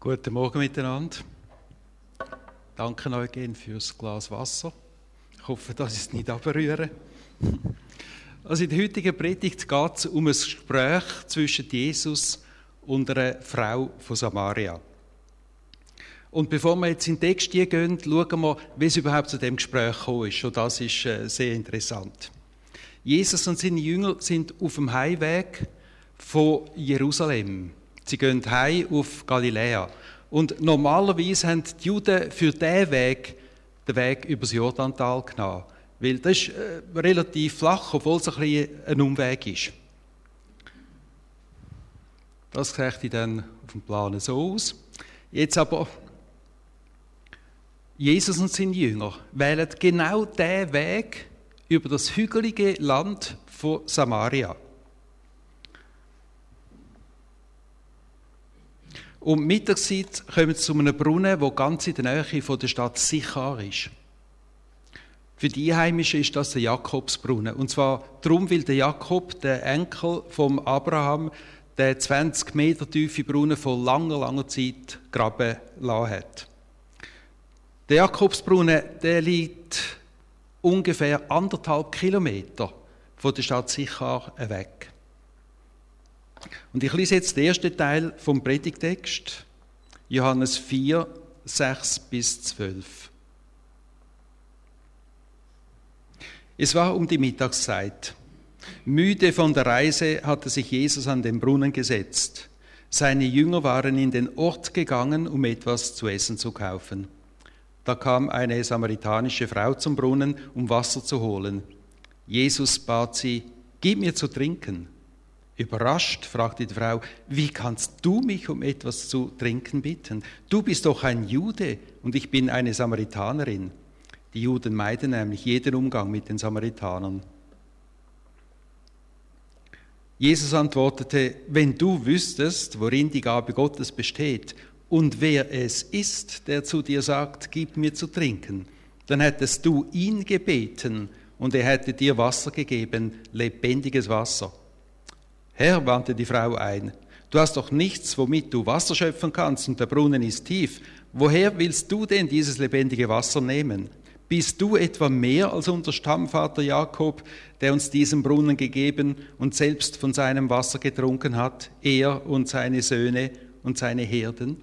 Guten Morgen miteinander. Danke Eugen fürs Glas Wasser. Ich hoffe, dass ich es nicht abrühre. Also in der heutigen Predigt geht es um ein Gespräch zwischen Jesus und einer Frau von Samaria. Und bevor wir jetzt in den Text gehen, schauen wir, wie es überhaupt zu dem Gespräch gekommen ist. Und das ist sehr interessant. Jesus und seine Jünger sind auf dem Heimweg von Jerusalem. Sie gehen heim auf Galiläa. Und normalerweise haben die Juden für diesen Weg den Weg über das Jordantal genommen. Weil das ist relativ flach, obwohl es ein Umweg ist. Das sieht dann auf dem Plan so aus. Jetzt aber, Jesus und seine Jünger wählen genau diesen Weg über das hügelige Land von Samaria. Um Mittagszeit kommen sie zu einem Brunnen, der ganz in der Nähe von der Stadt Sichar ist. Für die Einheimischen ist das der Jakobsbrunnen. Und zwar darum, weil der Jakob, der Enkel von Abraham, den 20 Meter tiefen Brunnen vor langer Zeit graben lassen hat. Der Jakobsbrunnen, der liegt ungefähr 1,5 Kilometer von der Stadt Sichar weg. Und ich lese jetzt den ersten Teil vom Predigtext, Johannes 4, 6-12. Es war um die Mittagszeit. Müde von der Reise hatte sich Jesus an den Brunnen gesetzt. Seine Jünger waren in den Ort gegangen, um etwas zu essen zu kaufen. Da kam eine samaritanische Frau zum Brunnen, um Wasser zu holen. Jesus bat sie, gib mir zu trinken. Überrascht fragte die Frau, wie kannst du mich um etwas zu trinken bitten? Du bist doch ein Jude und ich bin eine Samaritanerin. Die Juden meiden nämlich jeden Umgang mit den Samaritanern. Jesus antwortete, wenn du wüsstest, worin die Gabe Gottes besteht und wer es ist, der zu dir sagt, gib mir zu trinken, dann hättest du ihn gebeten und er hätte dir Wasser gegeben, lebendiges Wasser. Herr, wandte die Frau ein, du hast doch nichts, womit du Wasser schöpfen kannst und der Brunnen ist tief. Woher willst du denn dieses lebendige Wasser nehmen? Bist du etwa mehr als unser Stammvater Jakob, der uns diesen Brunnen gegeben und selbst von seinem Wasser getrunken hat, er und seine Söhne und seine Herden?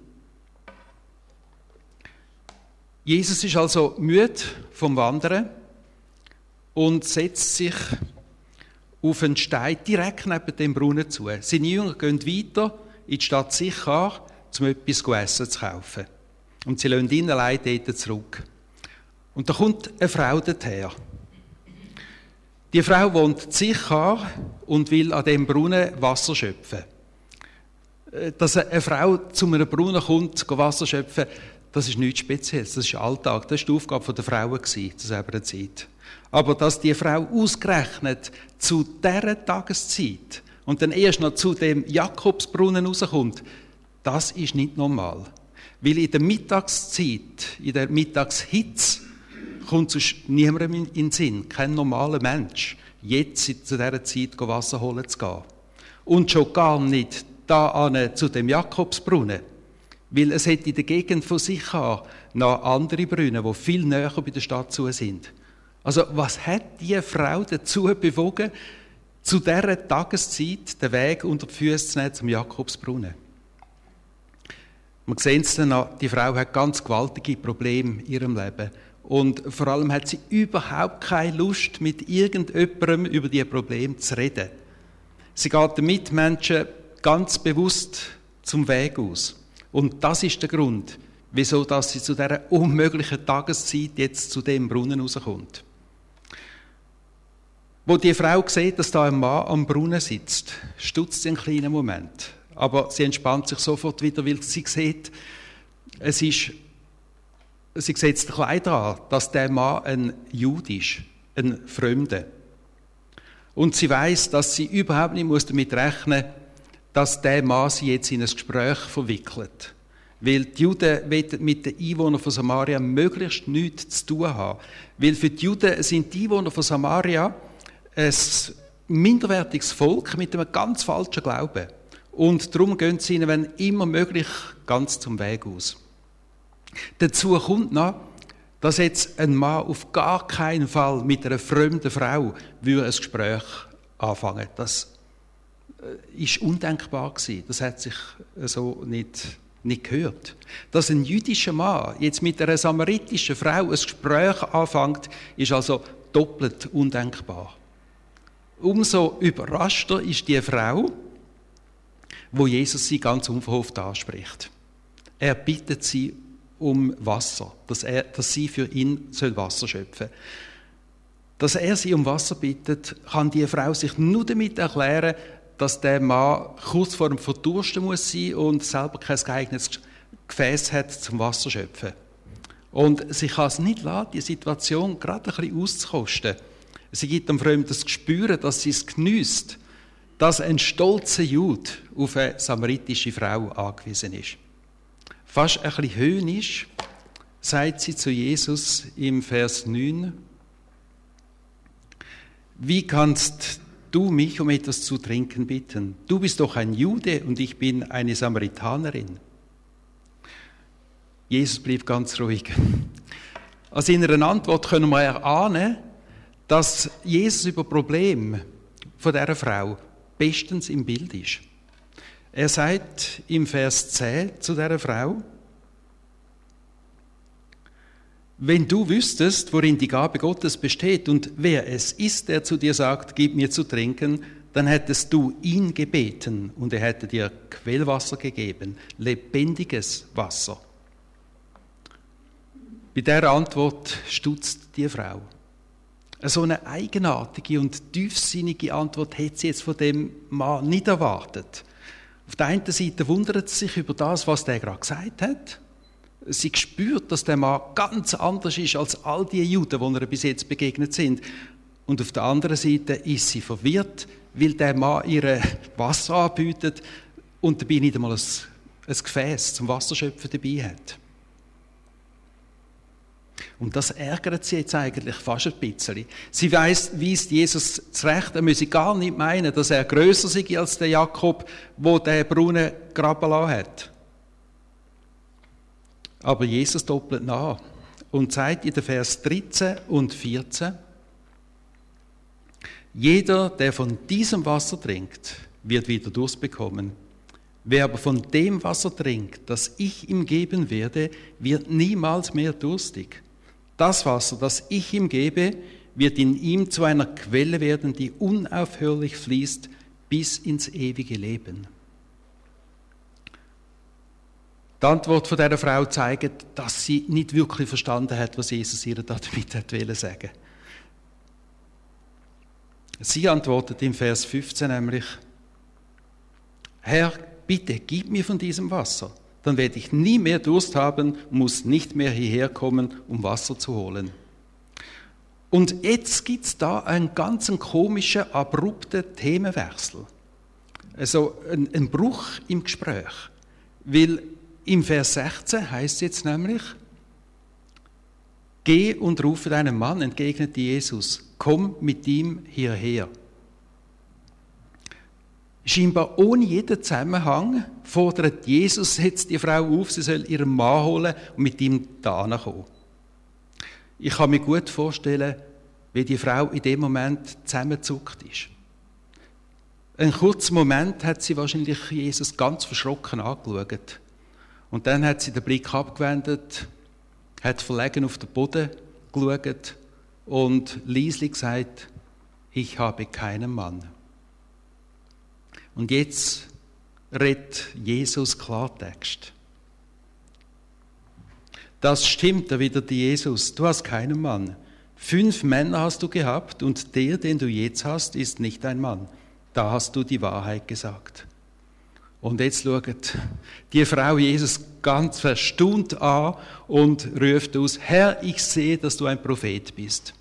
Jesus ist also müde vom Wandern und setzt sich auf einen Stein direkt neben dem Brunnen zu. Seine Jünger gehen weiter in die Stadt Sichar, um etwas zu essen zu kaufen. Und sie lassen ihn allein dort zurück. Und da kommt eine Frau dorthin. Die Frau wohnt in Sichar und will an dem Brunnen Wasser schöpfen. Dass eine Frau zu einem Brunnen kommt, Wasser schöpfen, das ist nichts Spezielles, das ist Alltag. Das war die Aufgabe der Frauen zu dieser Zeit. Aber dass die Frau ausgerechnet zu dieser Tageszeit und dann erst noch zu dem Jakobsbrunnen rauskommt, das ist nicht normal. Weil in der Mittagszeit, in der Mittagshitze, kommt sonst niemandem in den Sinn, kein normaler Mensch, jetzt zu dieser Zeit Wasser holen zu gehen. Und schon gar nicht da zu dem Jakobsbrunnen. Weil es hat in der Gegend von Sichar noch andere Brunnen, die viel näher bei der Stadt zu sind. Also was hat die Frau dazu bewogen, zu dieser Tageszeit den Weg unter die Füße zu nehmen zum Jakobsbrunnen? Man sieht es dann an, die Frau hat ganz gewaltige Probleme in ihrem Leben. Und vor allem hat sie überhaupt keine Lust, mit irgendjemandem über diese Probleme zu reden. Sie geht den Mitmenschen ganz bewusst zum Weg aus. Und das ist der Grund, wieso dass sie zu dieser unmöglichen Tageszeit jetzt zu dem Brunnen rauskommt. Wo die Frau sieht, dass da ein Mann am Brunnen sitzt, stutzt sie einen kleinen Moment. Aber sie entspannt sich sofort wieder, weil sie sieht, sie sieht den Kleider an, dass der Mann ein Jude ist, ein Fremder. Und sie weiß, dass sie überhaupt nicht damit rechnen muss, dass der Mann sie jetzt in ein Gespräch verwickelt. Weil die Juden wollen mit den Einwohnern von Samaria möglichst nichts zu tun haben. Weil für die Juden sind die Einwohner von Samaria ein minderwertiges Volk mit einem ganz falschen Glauben. und darum gehen sie ihnen, wenn immer möglich, ganz zum Weg aus. Dazu kommt noch, dass jetzt ein Mann auf gar keinen Fall mit einer fremden Frau ein Gespräch anfangen. Das ist undenkbar gewesen. Das hat sich so nicht gehört. Dass ein jüdischer Mann jetzt mit einer samaritischen Frau ein Gespräch anfängt, ist also doppelt undenkbar. Umso überraschter ist die Frau, wo Jesus sie ganz unverhofft anspricht. Er bittet sie um Wasser, dass sie für ihn Wasser schöpfen soll. Dass er sie um Wasser bittet, kann die Frau sich nur damit erklären, dass der Mann kurz vor dem Verdursten muss sein und selber kein geeignetes Gefäß hat zum Wasser schöpfen. Und sie kann es nicht lassen, die Situation gerade ein bisschen auszukosten. Sie gibt dem Fremden das Gespür, dass sie es geniesst, dass ein stolzer Jude auf eine samaritische Frau angewiesen ist. Fast ein bisschen höhnisch sagt sie zu Jesus im Vers 9: Wie kannst du mich um etwas zu trinken bitten? Du bist doch ein Jude und ich bin eine Samaritanerin. Jesus blieb ganz ruhig. Aus seiner Antwort können wir erahnen, dass Jesus über Probleme von dieser Frau bestens im Bild ist. Er sagt im Vers 10 zu dieser Frau: Wenn du wüsstest, worin die Gabe Gottes besteht und wer es ist, der zu dir sagt, gib mir zu trinken, dann hättest du ihn gebeten und er hätte dir Quellwasser gegeben, lebendiges Wasser. Bei dieser Antwort stutzt die Frau. So eine eigenartige und tiefsinnige Antwort hätte sie jetzt von dem Mann nicht erwartet. Auf der einen Seite wundert sie sich über das, was der gerade gesagt hat. Sie spürt, dass der Mann ganz anders ist als all die Juden, die ihr bis jetzt begegnet sind. Und auf der anderen Seite ist sie verwirrt, weil der Mann ihr Wasser anbietet und dabei nicht einmal ein Gefäß zum Wasserschöpfen dabei hat. Und das ärgert sie jetzt eigentlich fast ein bisschen. Sie weist Jesus zurecht, er müsse gar nicht meinen, dass er grösser sei als der Jakob, der den Brunnen graben lassen hat. Aber Jesus doppelt nach und sagt in den Vers 13 und 14: Jeder, der von diesem Wasser trinkt, wird wieder Durst bekommen. Wer aber von dem Wasser trinkt, das ich ihm geben werde, wird niemals mehr durstig. Das Wasser, das ich ihm gebe, wird in ihm zu einer Quelle werden, die unaufhörlich fließt bis ins ewige Leben. Die Antwort von dieser Frau zeigt, dass sie nicht wirklich verstanden hat, was Jesus ihr damit hat sagen. Sie antwortet im Vers 15 nämlich: Herr, bitte gib mir von diesem Wasser, dann werde ich nie mehr Durst haben und muss nicht mehr hierher kommen, um Wasser zu holen. Und jetzt gibt es da einen ganz komischen, abrupten Themenwechsel. Also ein Bruch im Gespräch. Weil im Vers 16 heißt es jetzt nämlich: Geh und rufe deinen Mann, entgegnete Jesus, komm mit ihm hierher. Scheinbar ohne jeden Zusammenhang fordert Jesus jetzt die Frau auf, sie soll ihren Mann holen und mit ihm da kommen. Ich kann mir gut vorstellen, wie die Frau in dem Moment zusammengezuckt ist. Einen kurzen Moment hat sie wahrscheinlich Jesus ganz verschrocken angeschaut. Und dann hat sie den Blick abgewendet, hat verlegen auf den Boden geschaut und leislich gesagt: Ich habe keinen Mann. Und jetzt redet Jesus Klartext. Das stimmt, erwiderte Jesus, du hast keinen Mann. 5 Männer hast du gehabt und der, den du jetzt hast, ist nicht ein Mann. Da hast du die Wahrheit gesagt. Und jetzt schaut die Frau Jesus ganz verstaunt an und ruft aus: Herr, ich sehe, dass du ein Prophet bist.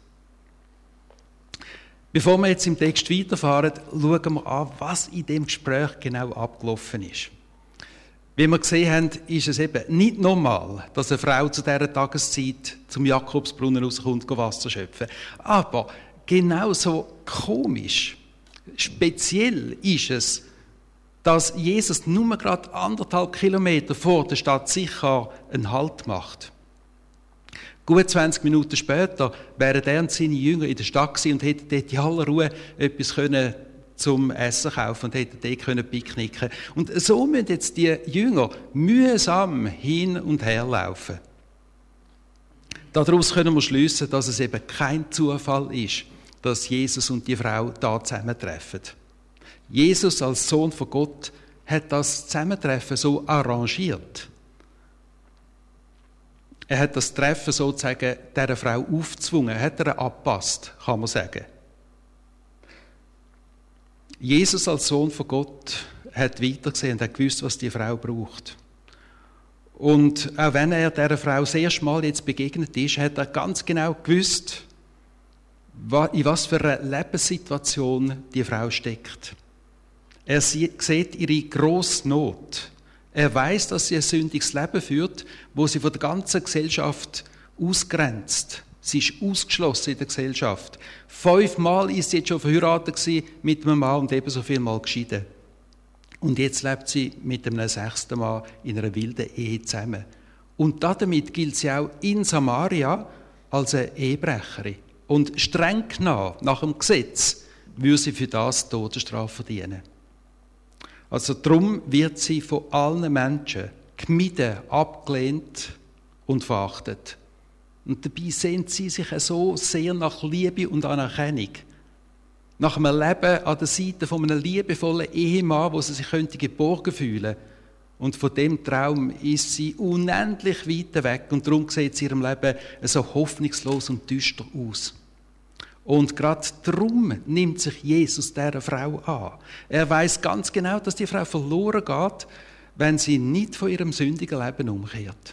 Bevor wir jetzt im Text weiterfahren, schauen wir an, was in dem Gespräch genau abgelaufen ist. Wie wir gesehen haben, ist es eben nicht normal, dass eine Frau zu dieser Tageszeit zum Jakobsbrunnen rauskommt, Wasser schöpfen. Aber genauso komisch, speziell ist es, dass Jesus nur gerade 1,5 Kilometer vor der Stadt Sychar einen Halt macht. Gut 20 Minuten später wären er und seine Jünger in der Stadt gewesen und hätten dort in aller Ruhe etwas zum Essen kaufen und hätten dort picknicken können. Und so müssen jetzt die Jünger mühsam hin und her laufen. Daraus können wir schliessen, dass es eben kein Zufall ist, dass Jesus und die Frau da zusammentreffen. Jesus als Sohn von Gott hat das Zusammentreffen so arrangiert. Er hat das Treffen sozusagen dieser Frau aufgezwungen, er hat ihr angepasst, kann man sagen. Jesus als Sohn von Gott hat weitergesehen und hat gewusst, was die Frau braucht. Und auch wenn er dieser Frau das erste Mal jetzt begegnet ist, hat er ganz genau gewusst, in was für einer Lebenssituation die Frau steckt. Er sieht ihre grosse Not. Er weiß, dass sie ein sündiges Leben führt, wo sie von der ganzen Gesellschaft ausgrenzt. Sie ist ausgeschlossen in der Gesellschaft. 5-mal ist sie jetzt schon verheiratet gewesen mit einem Mann und ebenso viel Mal geschieden. Und jetzt lebt sie mit einem 6. Mann in einer wilden Ehe zusammen. Und damit gilt sie auch in Samaria als eine Ehebrecherin. Und streng genommen, nach dem Gesetz, würde sie für das Todesstrafe verdienen. Also darum wird sie von allen Menschen gemieden, abgelehnt und verachtet. Und dabei sehnt sie sich so sehr nach Liebe und Anerkennung. Nach einem Leben an der Seite von einem liebevollen Ehemann, wo sie sich geborgen fühlen könnte. Und von dem Traum ist sie unendlich weit weg. Und darum sieht sie in ihrem Leben so hoffnungslos und düster aus. Und gerade darum nimmt sich Jesus dieser Frau an. Er weiß ganz genau, dass die Frau verloren geht, wenn sie nicht von ihrem sündigen Leben umkehrt.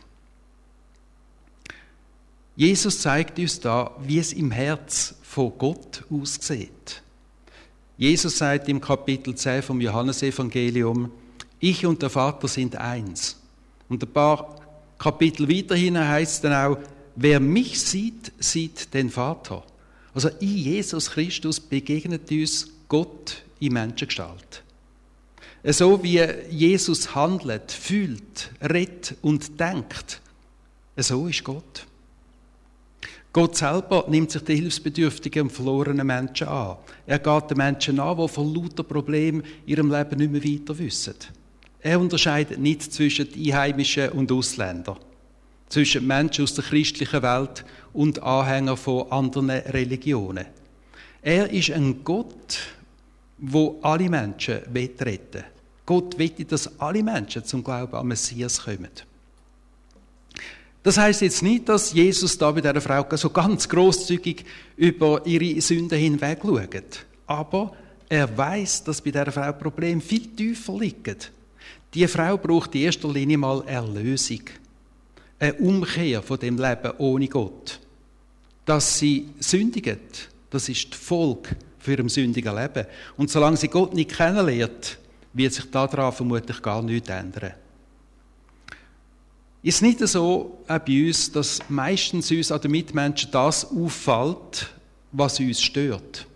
Jesus zeigt uns da, wie es im Herz von Gott aussieht. Jesus sagt im Kapitel 10 vom Johannesevangelium, ich und der Vater sind eins. Und ein paar Kapitel weiterhin heißt es dann auch, wer mich sieht, sieht den Vater. Also in Jesus Christus begegnet uns Gott in Menschengestalt. So wie Jesus handelt, fühlt, redet und denkt, so ist Gott. Gott selber nimmt sich die hilfsbedürftigen und verlorenen Menschen an. Er geht den Menschen an, die von lauter Problemen in ihrem Leben nicht mehr weiter wissen. Er unterscheidet nicht zwischen Einheimischen und Ausländern, zwischen Menschen aus der christlichen Welt und Anhängern von anderen Religionen. Er ist ein Gott, der alle Menschen retten will. Gott will, dass alle Menschen zum Glauben an Messias kommen. Das heisst jetzt nicht, dass Jesus da bei dieser Frau so ganz grosszügig über ihre Sünden hinweg schaut. Aber er weiß, dass bei dieser Frau Probleme viel tiefer liegen. Die Frau braucht in erster Linie mal Erlösung. Eine Umkehr von dem Leben ohne Gott. Dass sie sündigt, das ist die Folge für ihrem sündigen Leben. Und solange sie Gott nicht kennenlernt, wird sich daran vermutlich gar nichts ändern. Ist nicht so auch bei uns, dass meistens uns an den Mitmenschen das auffällt, was uns stört?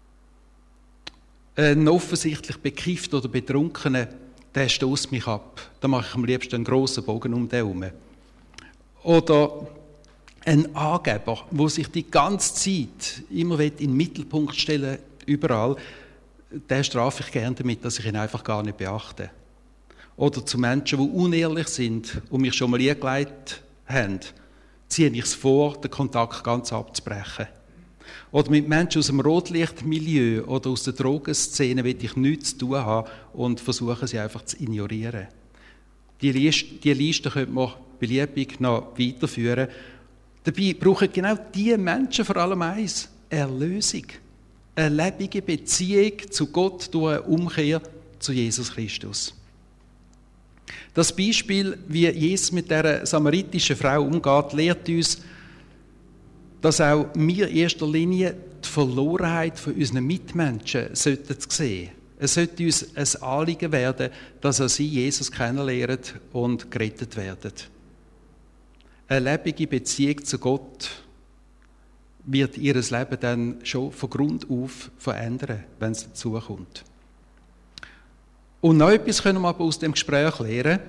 Ein offensichtlich bekiffter oder Betrunkener, der stößt mich ab. Da mache ich am liebsten einen grossen Bogen um den herum. Oder ein Angeber, der sich die ganze Zeit immer in den Mittelpunkt stellen will, überall, den strafe ich gerne damit, dass ich ihn einfach gar nicht beachte. Oder zu Menschen, die unehrlich sind und mich schon mal eingelegt haben, ziehe ich es vor, den Kontakt ganz abzubrechen. Oder mit Menschen aus dem Rotlichtmilieu oder aus der Drogenszene will ich nichts zu tun haben und versuche sie einfach zu ignorieren. Die Liste könnte man beliebig noch weiterführen. Dabei brauchen genau diese Menschen vor allem eins: Erlösung. Eine lebendige Beziehung zu Gott durch eine Umkehr zu Jesus Christus. Das Beispiel, wie Jesus mit dieser samaritischen Frau umgeht, lehrt uns, dass auch wir in erster Linie die Verlorenheit von unseren Mitmenschen sehen sollten. Es sollte uns ein Anliegen werden, dass auch sie Jesus kennenlernen und gerettet werden. Eine lebendige Beziehung zu Gott wird ihr Leben dann schon von Grund auf verändern, wenn es dazu kommt. Und noch etwas können wir aber aus dem Gespräch lernen.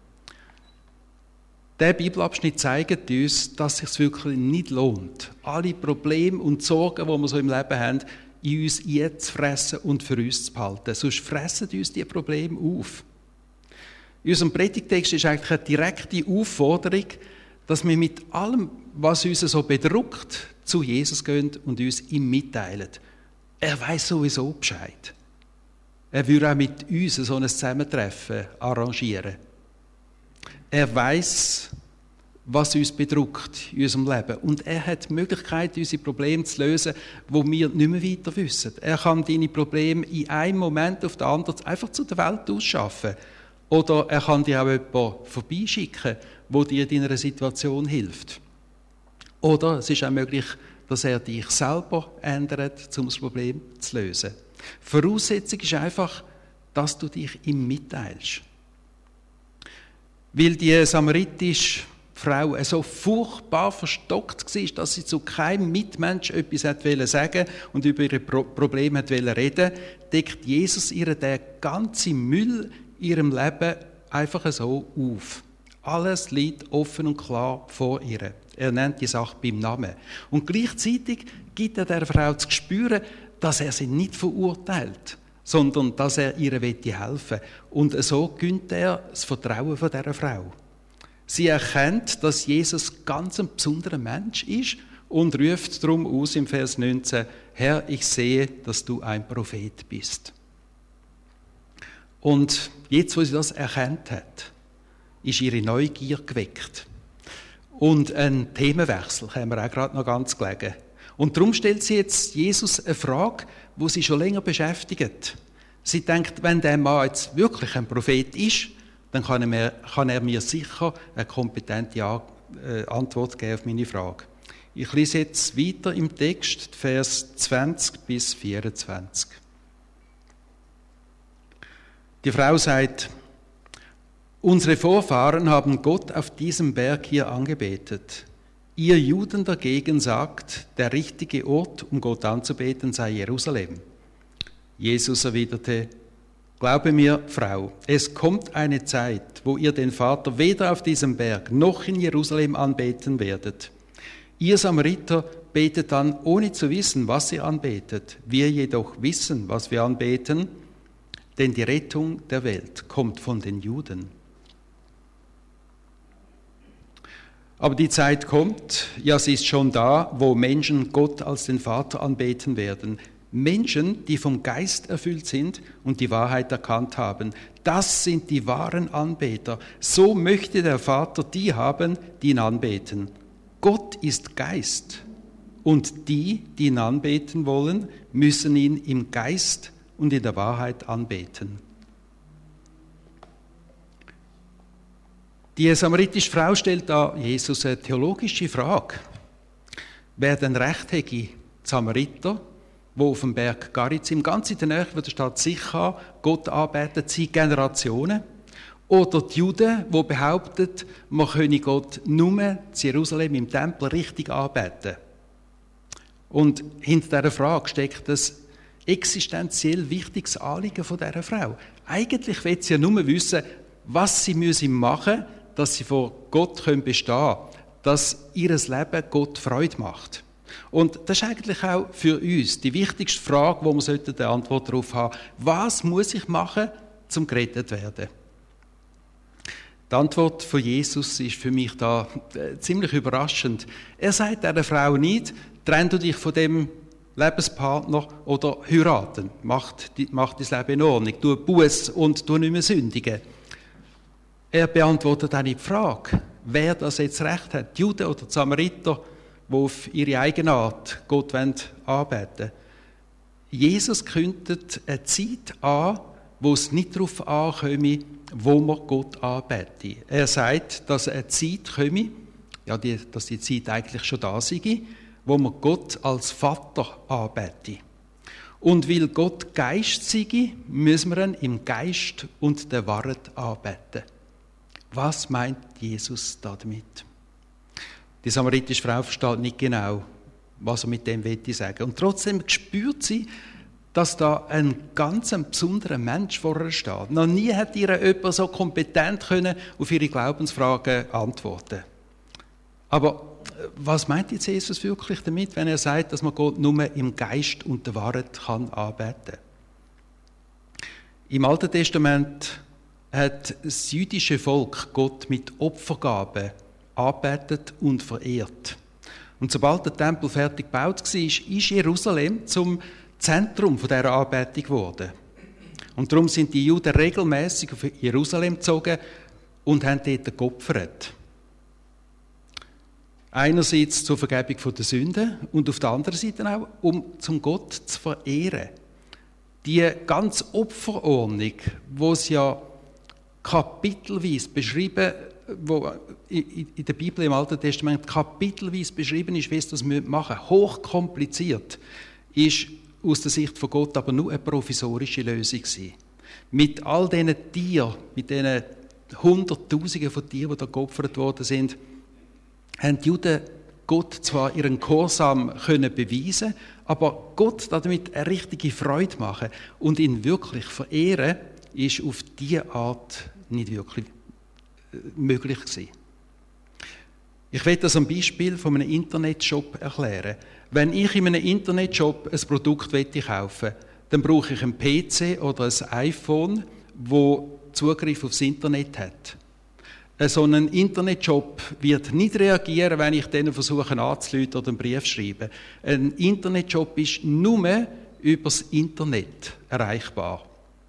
Der Bibelabschnitt zeigt uns, dass es sich wirklich nicht lohnt, alle Probleme und Sorgen, die wir so im Leben haben, in uns einzufressen und für uns zu behalten. Sonst fressen uns die Probleme auf. In unserem Predigtext ist eigentlich eine direkte Aufforderung, dass wir mit allem, was uns so bedrückt, zu Jesus gehen und uns ihm mitteilen. Er weiß sowieso Bescheid. Er würde auch mit uns so ein Zusammentreffen arrangieren. Er weiß, was uns bedrückt in unserem Leben. Und er hat die Möglichkeit, unsere Probleme zu lösen, wo wir nicht mehr weiter wissen. Er kann deine Probleme in einem Moment auf den anderen einfach zu der Welt ausschaffen. Oder er kann dir auch jemanden vorbeischicken, der dir in deiner Situation hilft. Oder es ist auch möglich, dass er dich selber ändert, um das Problem zu lösen. Voraussetzung ist einfach, dass du dich ihm mitteilst. Weil die samaritische Frau so furchtbar verstockt war, dass sie zu keinem Mitmensch etwas sagen wollte und über ihre Probleme reden wollte, deckt Jesus ihr den ganzen Müll in ihrem Leben einfach so auf. Alles liegt offen und klar vor ihr. Er nennt die Sache beim Namen. Und gleichzeitig gibt er der Frau zu spüren, dass er sie nicht verurteilt, sondern dass er ihr helfen will. Und so gönnt er das Vertrauen von dieser Frau. Sie erkennt, dass Jesus ganz ein besonderer Mensch ist und ruft darum aus im Vers 19, Herr, ich sehe, dass du ein Prophet bist. Und jetzt, wo sie das erkannt hat, ist ihre Neugier geweckt. Und ein Themenwechsel haben wir auch gerade noch ganz gelegen. Und darum stellt sie jetzt Jesus eine Frage, die sie schon länger beschäftigt. Sie denkt, wenn der Mann jetzt wirklich ein Prophet ist, dann kann er mir sicher eine kompetente Antwort geben auf meine Frage. Ich lese jetzt weiter im Text, Vers 20 bis 24. Die Frau sagt, unsere Vorfahren haben Gott auf diesem Berg hier angebetet. Ihr Juden dagegen sagt, der richtige Ort, um Gott anzubeten, sei Jerusalem. Jesus erwiderte, glaube mir, Frau, es kommt eine Zeit, wo ihr den Vater weder auf diesem Berg noch in Jerusalem anbeten werdet. Ihr Samariter betet dann, ohne zu wissen, was ihr anbetet. Wir jedoch wissen, was wir anbeten, denn die Rettung der Welt kommt von den Juden. Aber die Zeit kommt, ja, sie ist schon da, wo Menschen Gott als den Vater anbeten werden. Menschen, die vom Geist erfüllt sind und die Wahrheit erkannt haben. Das sind die wahren Anbeter. So möchte der Vater die haben, die ihn anbeten. Gott ist Geist. Und die ihn anbeten wollen, müssen ihn im Geist und in der Wahrheit anbeten. Die samaritische Frau stellt da Jesus eine theologische Frage. Wer denn recht hätte, die Samariter, die auf dem Berg Garizim, ganz in der Nähe von der Stadt Sichar, Gott anbeten, seit Generationen, oder die Juden, die behaupten, man könne Gott nur in Jerusalem im Tempel richtig anbeten. Und hinter dieser Frage steckt das existenziell wichtiges Anliegen von dieser Frau. Eigentlich will sie ja nur wissen, was sie machen müssen, dass sie vor Gott bestehen können, dass ihr Leben Gott Freude macht. Und das ist eigentlich auch für uns die wichtigste Frage, wo wir eine Antwort darauf haben sollten. Was muss ich machen, um gerettet zu werden? Die Antwort von Jesus ist für mich da ziemlich überraschend. Er sagt dieser Frau nicht, trenn du dich von dem Lebenspartner oder heiraten. Mach dein Leben in Ordnung. Tu Buß und tu nicht mehr sündigen. Er beantwortet auch nicht die Frage, wer das jetzt recht hat, die Juden oder die Samariter, die auf ihre eigene Art Gott anbeten wollen. Jesus kündet eine Zeit an, wo es nicht darauf ankomme, wo man Gott anbete. Er sagt, dass eine Zeit komme, ja, dass die Zeit eigentlich schon da sei, wo man Gott als Vater anbete. Und weil Gott Geist sei, müssen wir ihn im Geist und der Wahrheit anbeten. Was meint Jesus damit? Die samaritische Frau versteht nicht genau, was er mit dem sagen will. Und trotzdem spürt sie, dass da ein ganz besonderer Mensch vor ihr steht. Noch nie hat ihr jemand so kompetent können auf ihre Glaubensfragen antworten. Aber was meint jetzt Jesus wirklich damit, wenn er sagt, dass man Gott nur im Geist und der Wahrheit kann anbeten? Im Alten Testament hat das jüdische Volk Gott mit Opfergaben anbetet und verehrt. Und sobald der Tempel fertig gebaut war, ist Jerusalem zum Zentrum dieser Anbetung geworden. Und darum sind die Juden regelmäßig auf Jerusalem gezogen und haben dort geopfert. Einerseits zur Vergebung der Sünden und auf der anderen Seite auch, um zum Gott zu verehren. Die ganze Opferordnung, wo es ja kapitelweise beschrieben, wo in der Bibel im Alten Testament kapitelweise beschrieben ist, wie es das machen müssen, hochkompliziert, ist aus der Sicht von Gott aber nur eine provisorische Lösung gewesen. Mit all diesen Tieren, mit diesen Hunderttausenden von Tieren, die da geopfert worden sind, haben die Juden Gott zwar ihren Gehorsam können beweisen, aber Gott damit eine richtige Freude machen und ihn wirklich verehren, ist auf diese Art nicht wirklich möglich gewesen. Ich will das am Beispiel von einem Internetshop erklären. Wenn ich in einem Internetshop ein Produkt kaufen will, dann brauche ich einen PC oder ein iPhone, wo Zugriff aufs Internet hat. So ein Internetshop wird nicht reagieren, wenn ich denen versuche anzurufen oder einen Brief zu schreiben. Ein Internetshop ist nur über das Internet erreichbar.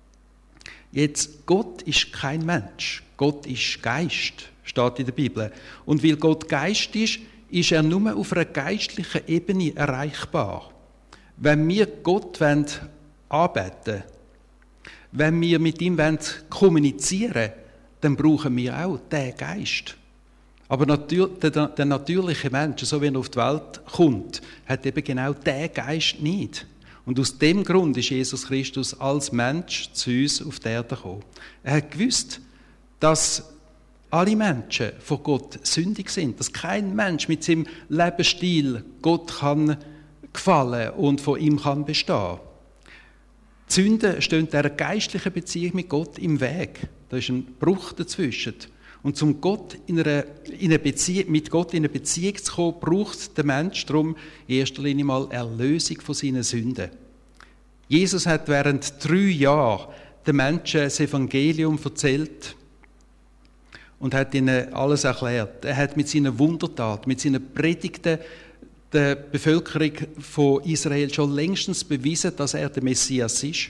Jetzt, Gott ist kein Mensch. Gott ist Geist, steht in der Bibel. Und weil Gott Geist ist, ist er nur auf einer geistlichen Ebene erreichbar. Wenn wir Gott anbeten wollen, wenn wir mit ihm kommunizieren wollen, dann brauchen wir auch diesen Geist. Aber der natürliche Mensch, so wie er auf die Welt kommt, hat eben genau diesen Geist nicht. Und aus dem Grund ist Jesus Christus als Mensch zu uns auf die Erde gekommen. Er hat gewusst, dass alle Menschen von Gott sündig sind, dass kein Mensch mit seinem Lebensstil Gott kann gefallen und von ihm kann bestehen. Die Sünden stehen dieser geistlichen Beziehung mit Gott im Weg. Da ist ein Bruch dazwischen. Und um mit Gott in eine Beziehung zu kommen, braucht der Mensch darum in erster Linie mal Erlösung von seinen Sünden. Jesus hat während 3 Jahren den Menschen das Evangelium erzählt und hat ihnen alles erklärt. Er hat mit seinen Wundertaten, mit seinen Predigten der Bevölkerung von Israel schon längstens bewiesen, dass er der Messias ist.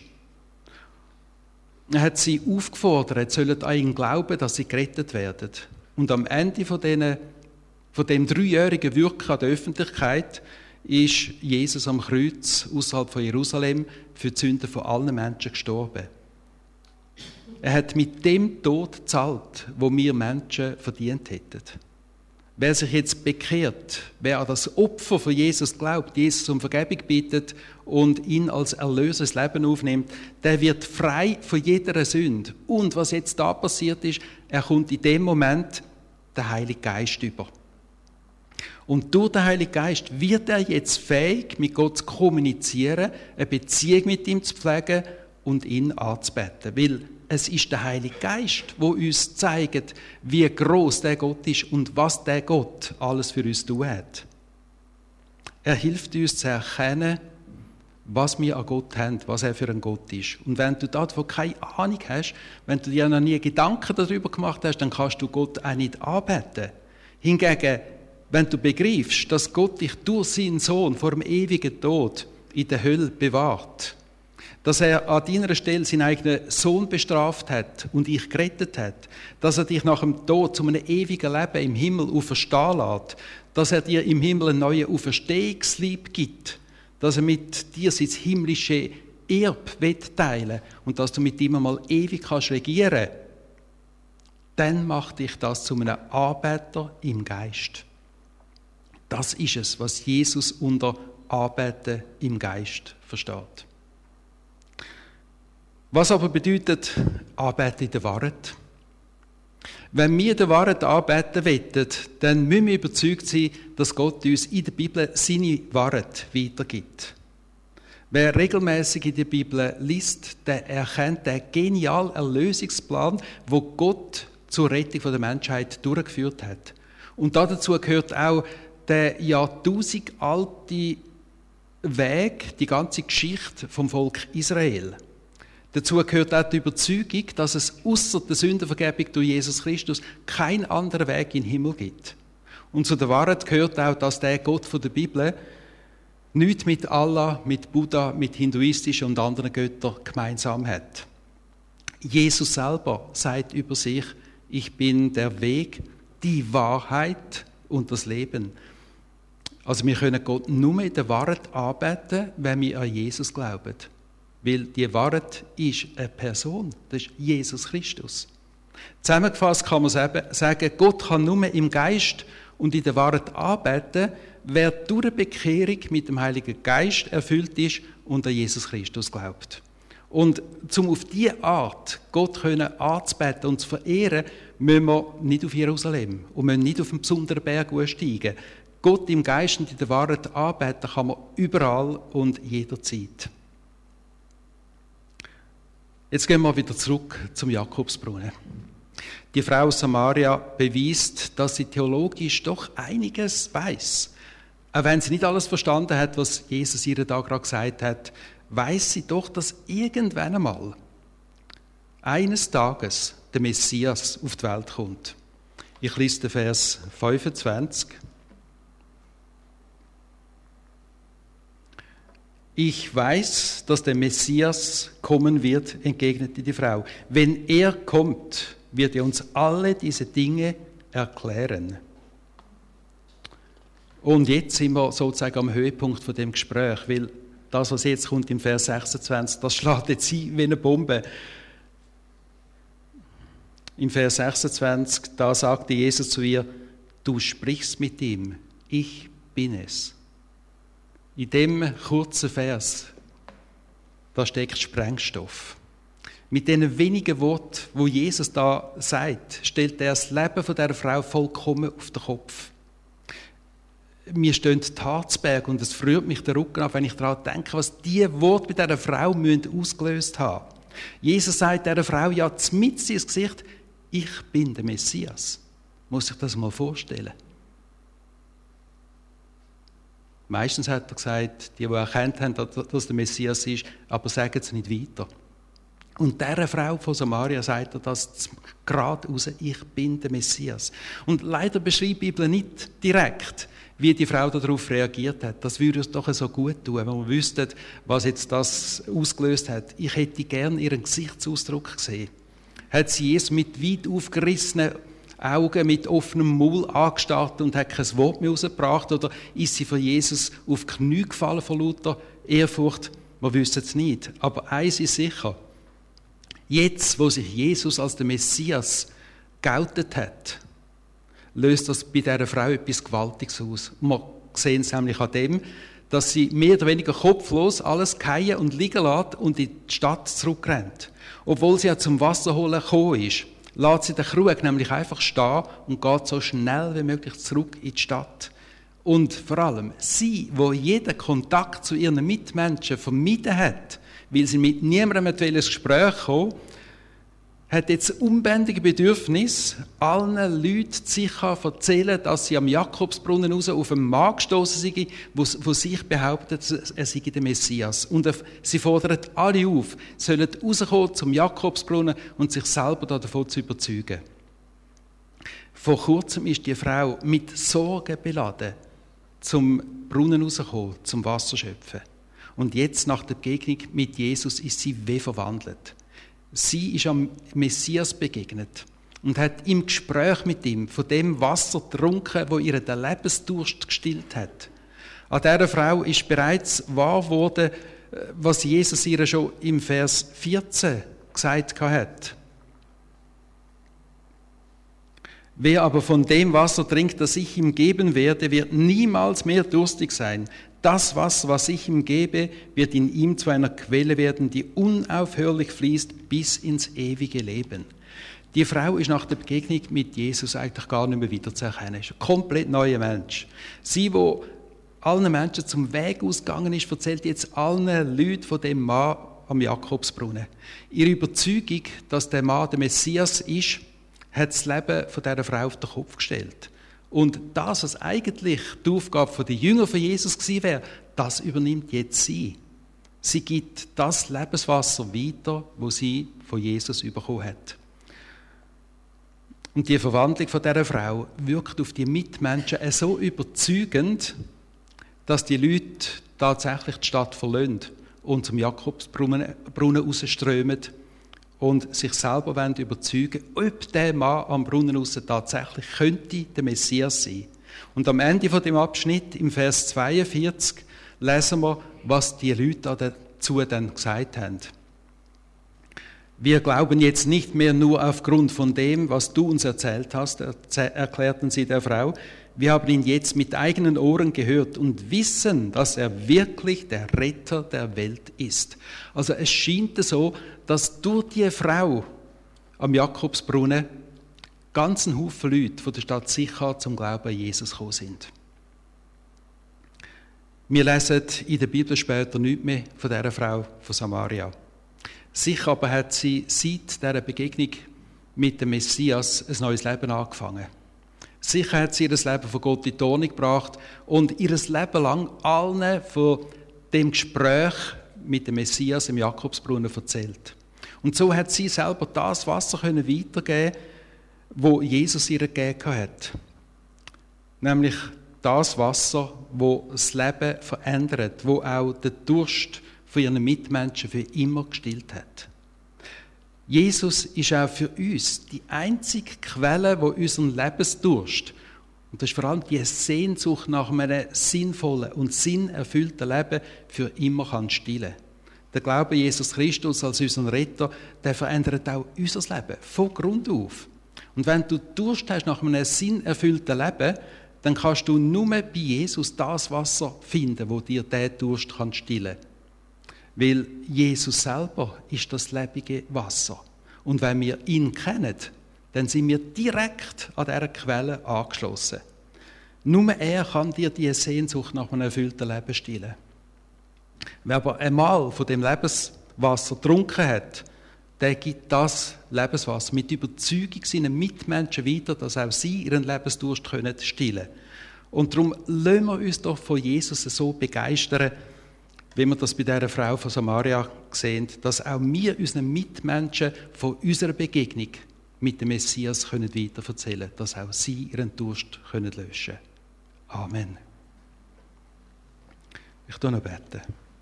Er hat sie aufgefordert, sollen an ihn glauben, dass sie gerettet werden. Und am Ende von dem 3-jährigen Wirken an der Öffentlichkeit ist Jesus am Kreuz außerhalb von Jerusalem für die Sünden von allen Menschen gestorben. Er hat mit dem Tod gezahlt, wo wir Menschen verdient hätten. Wer sich jetzt bekehrt, wer an das Opfer von Jesus glaubt, Jesus um Vergebung bittet und ihn als Erlöser ins Leben aufnimmt, der wird frei von jeder Sünde. Und was jetzt da passiert ist, er kommt in dem Moment den Heiligen Geist über. Und durch den Heiligen Geist wird er jetzt fähig, mit Gott zu kommunizieren, eine Beziehung mit ihm zu pflegen und ihn anzubeten. Weil es ist der Heilige Geist, der uns zeigt, wie groß der Gott ist und was der Gott alles für uns tun hat. Er hilft uns zu erkennen, was wir an Gott haben, was er für ein Gott ist. Und wenn du davon keine Ahnung hast, wenn du dir noch nie Gedanken darüber gemacht hast, dann kannst du Gott auch nicht anbeten. Hingegen, wenn du begreifst, dass Gott dich durch seinen Sohn vor dem ewigen Tod in der Hölle bewahrt, dass er an deiner Stelle seinen eigenen Sohn bestraft hat und dich gerettet hat, dass er dich nach dem Tod zu einem ewigen Leben im Himmel auferstehen lässt, dass er dir im Himmel einen neuen Auferstehungsleib gibt, dass er mit dir sein himmlische Erbe teilen will und dass du mit ihm einmal ewig kannst regieren, dann macht dich das zu einem Anbeter im Geist. Das ist es, was Jesus unter Anbeten im Geist versteht. Was aber bedeutet Anbeten in der Wahrheit? Wenn wir der Wahrheit anbeten wollen, dann müssen wir überzeugt sein, dass Gott uns in der Bibel seine Wahrheit weitergibt. Wer regelmäßig in der Bibel liest, der erkennt den genialen Erlösungsplan, wo Gott zur Rettung der Menschheit durchgeführt hat. Und dazu gehört auch der jahrtausendalte Weg, die ganze Geschichte vom Volk Israel. Dazu gehört auch die Überzeugung, dass es ausser der Sündenvergebung durch Jesus Christus keinen anderen Weg in den Himmel gibt. Und zu der Wahrheit gehört auch, dass der Gott von der Bibel nichts mit Allah, mit Buddha, mit hinduistischen und anderen Göttern gemeinsam hat. Jesus selber sagt über sich, ich bin der Weg, die Wahrheit und das Leben. Also wir können Gott nur in der Wahrheit anbeten, wenn wir an Jesus glauben. Weil die Wahrheit ist eine Person, das ist Jesus Christus. Zusammengefasst kann man sagen, Gott kann nur im Geist und in der Wahrheit anbeten, wer durch eine Bekehrung mit dem Heiligen Geist erfüllt ist und an Jesus Christus glaubt. Und um auf diese Art Gott anzubeten und zu verehren, müssen wir nicht auf Jerusalem und müssen nicht auf einen besonderen Berg steigen. Gott im Geist und in der Wahrheit anbeten kann man überall und jederzeit. Jetzt gehen wir wieder zurück zum Jakobsbrunnen. Die Frau aus Samaria beweist, dass sie theologisch doch einiges weiß. Auch wenn sie nicht alles verstanden hat, was Jesus ihr da gerade gesagt hat, weiß sie doch, dass irgendwann einmal, eines Tages, der Messias auf die Welt kommt. Ich lese den Vers 25. Ich weiß, dass der Messias kommen wird, entgegnete die Frau. Wenn er kommt, wird er uns alle diese Dinge erklären. Und jetzt sind wir sozusagen am Höhepunkt von dem Gespräch, weil das, was jetzt kommt im Vers 26, das schlägt jetzt ein wie eine Bombe. Im Vers 26, da sagte Jesus zu ihr, du sprichst mit ihm, ich bin es. In dem kurzen Vers, da steckt Sprengstoff. Mit diesen wenigen Worten, wo Jesus da sagt, stellt er das Leben von dieser Frau vollkommen auf den Kopf. Mir stehen die Harzberge und es rührt mich der Rücken auf, wenn ich daran denke, was diese Worte bei dieser Frau ausgelöst haben. Jesus sagt dieser Frau ja mitten ins Gesicht, ich bin der Messias. Muss sich das mal vorstellen. Meistens hat er gesagt, die erkannt haben, dass der Messias ist, aber sagen es nicht weiter. Und dieser Frau von Samaria sagt er das gerade raus, ich bin der Messias. Und leider beschreibt die Bibel nicht direkt, wie die Frau darauf reagiert hat. Das würde uns doch so gut tun, wenn wir wüssten, was jetzt das ausgelöst hat. Ich hätte gern ihren Gesichtsausdruck gesehen. Hat sie Jesus mit weit aufgerissenen Augen, mit offenem Maul angestarrt und hat kein Wort mehr rausgebracht? Oder ist sie von Jesus auf die Knie gefallen vor lauter Ehrfurcht? Wir wissen es nicht. Aber eins ist sicher. Jetzt, wo sich Jesus als der Messias geoutet hat, löst das bei dieser Frau etwas Gewaltiges aus. Wir sehen es nämlich an dem, dass sie mehr oder weniger kopflos alles fallen und liegen lässt und in die Stadt zurückrennt. Obwohl sie ja zum Wasserholen gekommen ist, lässt sie den Krug nämlich einfach stehen und geht so schnell wie möglich zurück in die Stadt. Und vor allem sie, wo jeden Kontakt zu ihren Mitmenschen vermieden hat, weil sie mit niemandem ins Gespräch kommen, hat jetzt das unbändige Bedürfnis, allen Leuten sicher erzählen, dass sie am Jakobsbrunnen raus auf einen Mann gestossen sind, wo sich behauptet, er sei der Messias. Und sie fordern alle auf, sollen rauskommen zum Jakobsbrunnen und sich selber davon zu überzeugen. Vor kurzem ist die Frau mit Sorgen beladen, zum Brunnen rausgekommen, zum Wasser schöpfen. Und jetzt, nach der Begegnung mit Jesus, ist sie wie verwandelt. Sie ist am Messias begegnet und hat im Gespräch mit ihm von dem Wasser getrunken, wo ihr den Lebensdurst gestillt hat. An dieser Frau ist bereits wahr geworden, was Jesus ihr schon im Vers 14 gesagt hat. Wer aber von dem Wasser trinkt, das ich ihm geben werde, wird niemals mehr durstig sein. Das Wasser, was ich ihm gebe, wird in ihm zu einer Quelle werden, die unaufhörlich fließt bis ins ewige Leben. Die Frau ist nach der Begegnung mit Jesus eigentlich gar nicht mehr wiederzuerkennen. Ist ein komplett neuer Mensch. Sie, die allen Menschen zum Weg ausgegangen ist, erzählt jetzt allen Leuten von dem Mann am Jakobsbrunnen. Ihre Überzeugung, dass der Mann der Messias ist, hat das Leben von dieser Frau auf den Kopf gestellt. Und das, was eigentlich die Aufgabe der Jünger von Jesus gewesen wäre, das übernimmt jetzt sie. Sie gibt das Lebenswasser weiter, das sie von Jesus bekommen hat. Und die Verwandlung von dieser Frau wirkt auf die Mitmenschen so überzeugend, dass die Leute tatsächlich die Stadt verlassen und zum Jakobsbrunnen rausströmen und sich selber überzeugen wollen, ob der Mann am Brunnen raus tatsächlich könnte der Messias sein. Und am Ende von dem Abschnitt, im Vers 42, lesen wir, was die Leute dazu dann gesagt haben. Wir glauben jetzt nicht mehr nur aufgrund von dem, was du uns erzählt hast, erklärten sie der Frau. Wir haben ihn jetzt mit eigenen Ohren gehört und wissen, dass er wirklich der Retter der Welt ist. Also es scheint so, dass durch die Frau am Jakobsbrunnen ganzen Haufen Leute von der Stadt Sychar zum Glauben an Jesus gekommen sind. Wir lesen in der Bibel später nichts mehr von dieser Frau von Samaria. Sicher aber hat sie seit dieser Begegnung mit dem Messias ein neues Leben angefangen. Sicher hat sie ihr Leben von Gott in die Ordnung gebracht und ihr Leben lang allen von dem Gespräch mit dem Messias im Jakobsbrunnen erzählt. Und so hat sie selber das Wasser weitergeben, wo Jesus ihr gegeben hat. Nämlich das Wasser, wo das Leben verändert, wo auch den Durst von ihren Mitmenschen für immer gestillt hat. Jesus ist auch für uns die einzige Quelle, die unseren Lebensdurst, und das ist vor allem die Sehnsucht nach einem sinnvollen und sinnerfüllten Leben, für immer kann stillen. Der Glaube an Jesus Christus als unseren Retter, der verändert auch unser Leben von Grund auf. Und wenn du Durst hast nach einem sinnerfüllten Leben, dann kannst du nur bei Jesus das Wasser finden, wo dir diesen Durst stillen kann. Weil Jesus selber ist das lebendige Wasser. Und wenn wir ihn kennen, dann sind wir direkt an dieser Quelle angeschlossen. Nur er kann dir diese Sehnsucht nach einem erfüllten Leben stillen. Wer aber einmal von dem Lebenswasser getrunken hat, der gibt das Lebenswasser mit Überzeugung seinen Mitmenschen weiter, dass auch sie ihren Lebensdurst stillen können. Und darum lassen wir uns doch von Jesus so begeistern, wie wir das bei dieser Frau von Samaria sehen, dass auch wir unseren Mitmenschen von unserer Begegnung mit dem Messias weiter erzählen können, dass auch sie ihren Durst löschen können. Amen. Ich bete noch beten.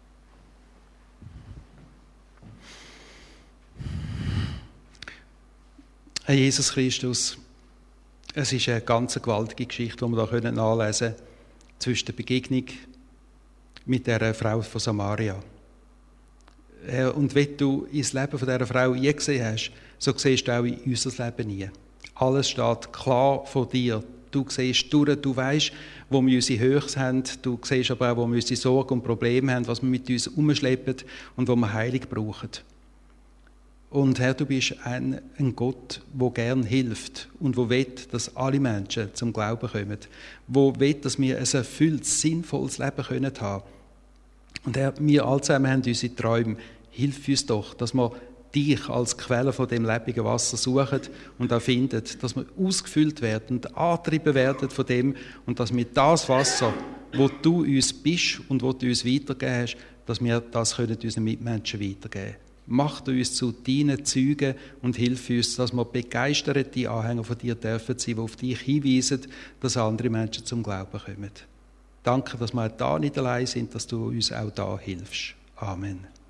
Herr Jesus Christus, es ist eine ganz gewaltige Geschichte, die wir hier nachlesen können, zwischen der Begegnung mit dieser Frau von Samaria. Und wenn du ins Leben von dieser Frau je gesehen hast, so siehst du auch in unser Leben nie. Alles steht klar vor dir. Du siehst durch, du weißt, wo wir unsere Höchst haben, du siehst aber auch, wo wir unsere Sorgen und Probleme haben, was wir mit uns umschleppen und wo wir Heilung brauchen. Und Herr, du bist ein Gott, der gern hilft und der will, dass alle Menschen zum Glauben kommen. Der will, dass wir ein erfülltes, sinnvolles Leben haben können. Und Herr, wir alle zusammen haben unsere Träume. Hilf uns doch, dass wir dich als Quelle von dem lebendigen Wasser suchen und auch finden, dass wir ausgefüllt werden und angetrieben werden von dem und dass wir das Wasser, wo du uns bist und wo du uns weitergegeben hast, dass wir das unseren Mitmenschen weitergeben können. Mach uns zu deinen Zeugen und hilf uns, dass wir begeisterte Anhänger von dir dürfen sein, die auf dich hinweisen, dass andere Menschen zum Glauben kommen. Danke, dass wir da nicht allein sind, dass du uns auch da hilfst. Amen.